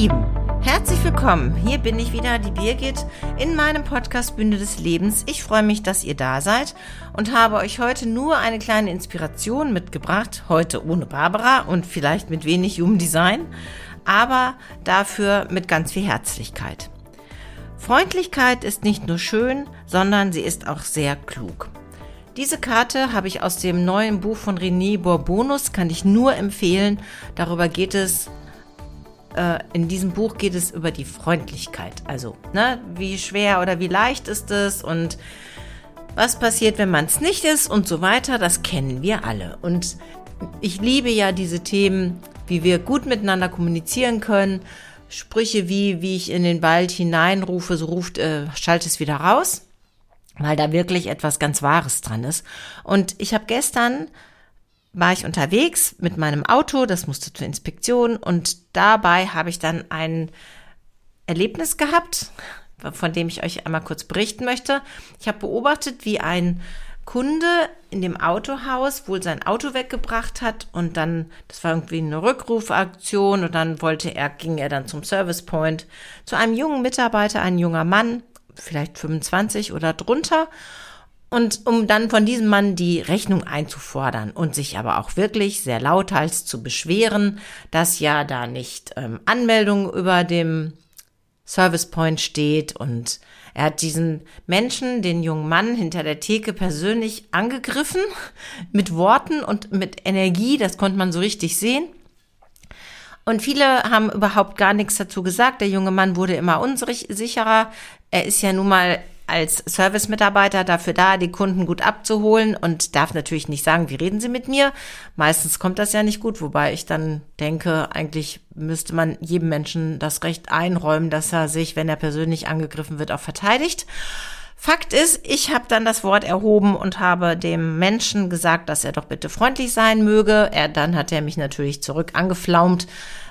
Lieben, herzlich willkommen. Hier bin ich wieder, die Birgit, in meinem Podcast Bühne des Lebens. Ich freue mich, dass ihr da seid und habe euch heute nur eine kleine Inspiration mitgebracht. Heute ohne Barbara und vielleicht mit wenig Human Design, aber dafür mit ganz viel Herzlichkeit. Freundlichkeit ist nicht nur schön, sondern sie ist auch sehr klug. Diese Karte habe ich aus dem neuen Buch von René Bourbonus, kann ich nur empfehlen. Darüber geht es, in diesem Buch geht es über die Freundlichkeit. Also, wie schwer oder wie leicht ist es und was passiert, wenn man es nicht ist und so weiter. Das kennen wir alle. Und ich liebe ja diese Themen, wie wir gut miteinander kommunizieren können. Sprüche wie ich in den Wald hineinrufe, so schalt es wieder raus. Weil da wirklich etwas ganz Wahres dran ist. Und war ich unterwegs mit meinem Auto, das musste zur Inspektion und dabei habe ich dann ein Erlebnis gehabt, von dem ich euch einmal kurz berichten möchte. Ich habe beobachtet, wie ein Kunde in dem Autohaus wohl sein Auto weggebracht hat und dann, das war irgendwie eine Rückrufaktion und dann ging er dann zum Service Point zu einem jungen Mitarbeiter, ein junger Mann, vielleicht 25 oder drunter, und um dann von diesem Mann die Rechnung einzufordern und sich aber auch wirklich sehr lauthals zu beschweren, dass ja da nicht Anmeldung über dem Service Point steht, und er hat diesen Menschen, den jungen Mann hinter der Theke persönlich angegriffen, mit Worten und mit Energie, das konnte man so richtig sehen. Und viele haben überhaupt gar nichts dazu gesagt. Der junge Mann wurde immer unsicherer. Er ist ja nun mal als Service-Mitarbeiter dafür da, die Kunden gut abzuholen und darf natürlich nicht sagen, wie reden Sie mit mir? Meistens kommt das ja nicht gut, wobei ich dann denke, eigentlich müsste man jedem Menschen das Recht einräumen, dass er sich, wenn er persönlich angegriffen wird, auch verteidigt. Fakt ist, ich habe dann das Wort erhoben und habe dem Menschen gesagt, dass er doch bitte freundlich sein möge. Dann hat er mich natürlich zurück angeflaumt.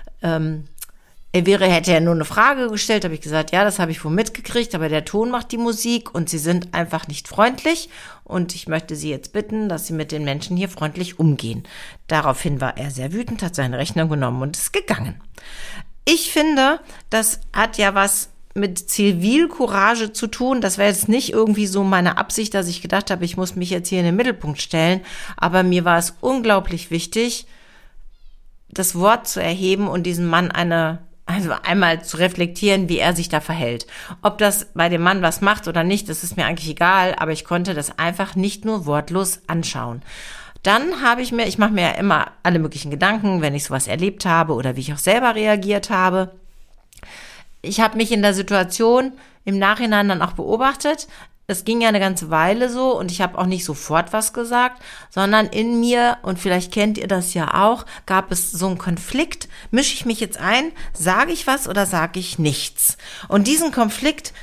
Hätte er nur eine Frage gestellt, habe ich gesagt, ja, das habe ich wohl mitgekriegt, aber der Ton macht die Musik und Sie sind einfach nicht freundlich und ich möchte Sie jetzt bitten, dass Sie mit den Menschen hier freundlich umgehen. Daraufhin war er sehr wütend, hat seine Rechnung genommen und ist gegangen. Ich finde, das hat ja was mit Zivilcourage zu tun. Das wäre jetzt nicht irgendwie so meine Absicht, dass ich gedacht habe, ich muss mich jetzt hier in den Mittelpunkt stellen, aber mir war es unglaublich wichtig, das Wort zu erheben und diesem Mann einmal zu reflektieren, wie er sich da verhält. Ob das bei dem Mann was macht oder nicht, das ist mir eigentlich egal, aber ich konnte das einfach nicht nur wortlos anschauen. Dann ich mache mir ja immer alle möglichen Gedanken, wenn ich sowas erlebt habe oder wie ich auch selber reagiert habe. Ich habe mich in der Situation im Nachhinein dann auch beobachtet. Es ging ja eine ganze Weile so und ich habe auch nicht sofort was gesagt, sondern in mir, und vielleicht kennt ihr das ja auch, gab es so einen Konflikt. Mische ich mich jetzt ein? Sage ich was oder sage ich nichts? Und diesen Konflikt,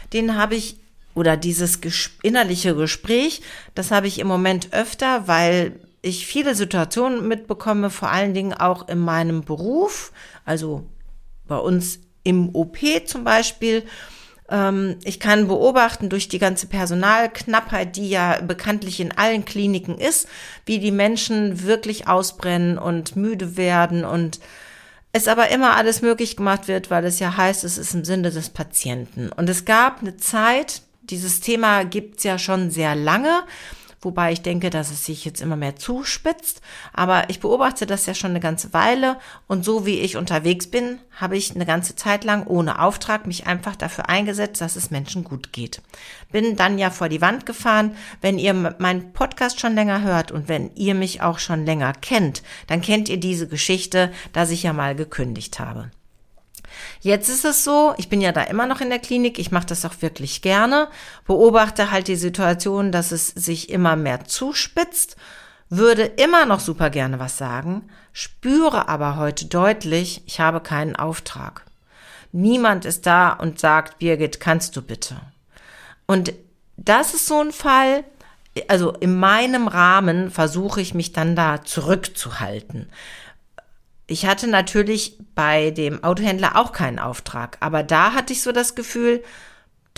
dieses innerliche Gespräch, das habe ich im Moment öfter, weil ich viele Situationen mitbekomme, vor allen Dingen auch in meinem Beruf, also bei uns im OP zum Beispiel. Ich kann beobachten durch die ganze Personalknappheit, die ja bekanntlich in allen Kliniken ist, wie die Menschen wirklich ausbrennen und müde werden und es aber immer alles möglich gemacht wird, weil es ja heißt, es ist im Sinne des Patienten. Und es gab eine Zeit, dieses Thema gibt's ja schon sehr lange, wobei ich denke, dass es sich jetzt immer mehr zuspitzt. Aber ich beobachte das ja schon eine ganze Weile und so wie ich unterwegs bin, habe ich eine ganze Zeit lang ohne Auftrag mich einfach dafür eingesetzt, dass es Menschen gut geht. Bin dann ja vor die Wand gefahren. Wenn ihr meinen Podcast schon länger hört und wenn ihr mich auch schon länger kennt, dann kennt ihr diese Geschichte, dass ich ja mal gekündigt habe. Jetzt ist es so, ich bin ja da immer noch in der Klinik, ich mache das auch wirklich gerne, beobachte halt die Situation, dass es sich immer mehr zuspitzt, würde immer noch super gerne was sagen, spüre aber heute deutlich, ich habe keinen Auftrag. Niemand ist da und sagt, Birgit, kannst du bitte? Und das ist so ein Fall, also in meinem Rahmen versuche ich mich dann da zurückzuhalten. Ich hatte natürlich bei dem Autohändler auch keinen Auftrag, aber da hatte ich so das Gefühl,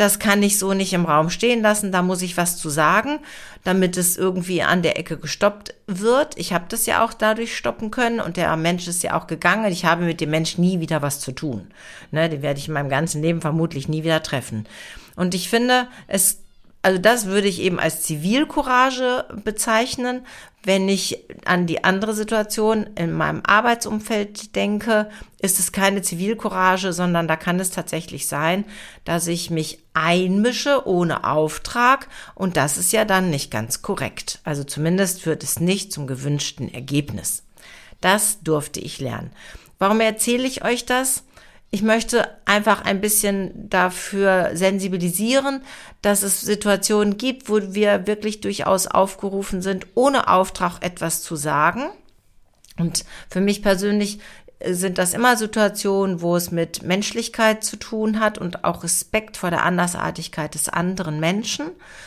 das kann ich so nicht im Raum stehen lassen, da muss ich was zu sagen, damit es irgendwie an der Ecke gestoppt wird. Ich habe das ja auch dadurch stoppen können und der Mensch ist ja auch gegangen. Ich habe mit dem Mensch nie wieder was zu tun. Ne, den werde ich in meinem ganzen Leben vermutlich nie wieder treffen. Und ich finde, also das würde ich eben als Zivilcourage bezeichnen. Wenn ich an die andere Situation in meinem Arbeitsumfeld denke, ist es keine Zivilcourage, sondern da kann es tatsächlich sein, dass ich mich einmische ohne Auftrag und das ist ja dann nicht ganz korrekt. Also zumindest führt es nicht zum gewünschten Ergebnis. Das durfte ich lernen. Warum erzähle ich euch das? Ich möchte einfach ein bisschen dafür sensibilisieren, dass es Situationen gibt, wo wir wirklich durchaus aufgerufen sind, ohne Auftrag etwas zu sagen. Und für mich persönlich sind das immer Situationen, wo es mit Menschlichkeit zu tun hat und auch Respekt vor der Andersartigkeit des anderen Menschen.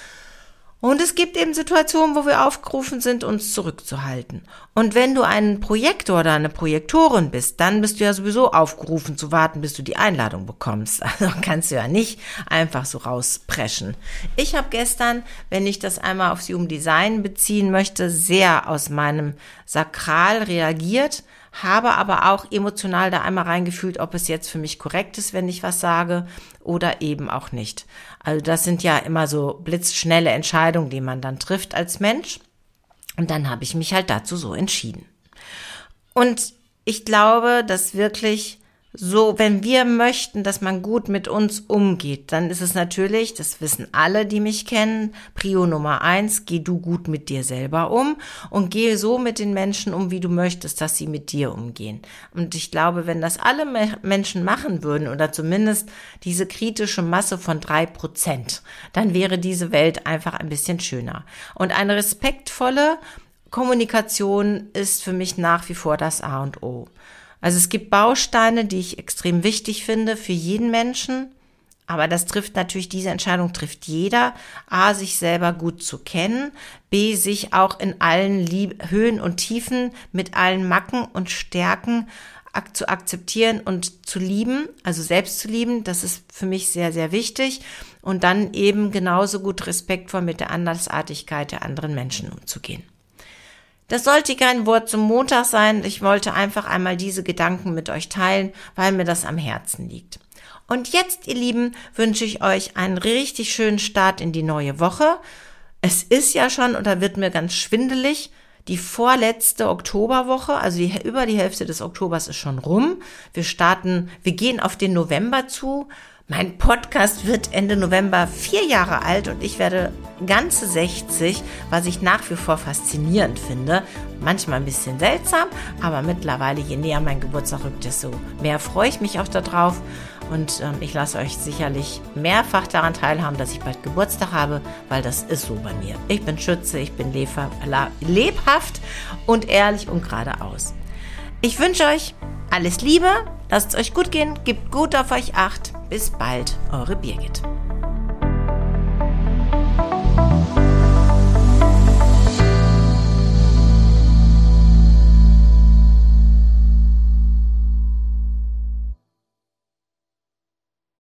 Und es gibt eben Situationen, wo wir aufgerufen sind, uns zurückzuhalten. Und wenn du ein Projektor oder eine Projektorin bist, dann bist du ja sowieso aufgerufen zu warten, bis du die Einladung bekommst. Also kannst du ja nicht einfach so rauspreschen. Ich habe gestern, wenn ich das einmal auf Human Design beziehen möchte, sehr aus meinem Sakral reagiert, habe aber auch emotional da einmal reingefühlt, ob es jetzt für mich korrekt ist, wenn ich was sage oder eben auch nicht. Also das sind ja immer so blitzschnelle Entscheidungen, die man dann trifft als Mensch. Und dann habe ich mich halt dazu so entschieden. Und ich glaube, dass wirklich so, wenn wir möchten, dass man gut mit uns umgeht, dann ist es natürlich, das wissen alle, die mich kennen, Prio Nummer 1, geh du gut mit dir selber um und gehe so mit den Menschen um, wie du möchtest, dass sie mit dir umgehen. Und ich glaube, wenn das alle Menschen machen würden oder zumindest diese kritische Masse von 3%, dann wäre diese Welt einfach ein bisschen schöner. Und eine respektvolle Kommunikation ist für mich nach wie vor das A und O. Also es gibt Bausteine, die ich extrem wichtig finde für jeden Menschen, aber das trifft natürlich, diese Entscheidung trifft jeder, A, sich selber gut zu kennen, B, sich auch in allen Höhen und Tiefen mit allen Macken und Stärken zu akzeptieren und zu lieben, also selbst zu lieben, das ist für mich sehr, sehr wichtig und dann eben genauso gut respektvoll mit der Andersartigkeit der anderen Menschen umzugehen. Das sollte kein Wort zum Montag sein. Ich wollte einfach einmal diese Gedanken mit euch teilen, weil mir das am Herzen liegt. Und jetzt, ihr Lieben, wünsche ich euch einen richtig schönen Start in die neue Woche. Es ist ja schon, oder wird mir ganz schwindelig, die vorletzte Oktoberwoche, also über die Hälfte des Oktobers ist schon rum. Wir gehen auf den November zu. Mein Podcast wird Ende November 4 Jahre alt und ich werde ganze 60, was ich nach wie vor faszinierend finde. Manchmal ein bisschen seltsam, aber mittlerweile, je näher mein Geburtstag rückt, desto mehr freue ich mich auch darauf. Und ich lasse euch sicherlich mehrfach daran teilhaben, dass ich bald Geburtstag habe, weil das ist so bei mir. Ich bin Schütze, ich bin lebhaft und ehrlich und geradeaus. Ich wünsche euch alles Liebe, lasst es euch gut gehen, gebt gut auf euch Acht. Bis bald, eure Birgit.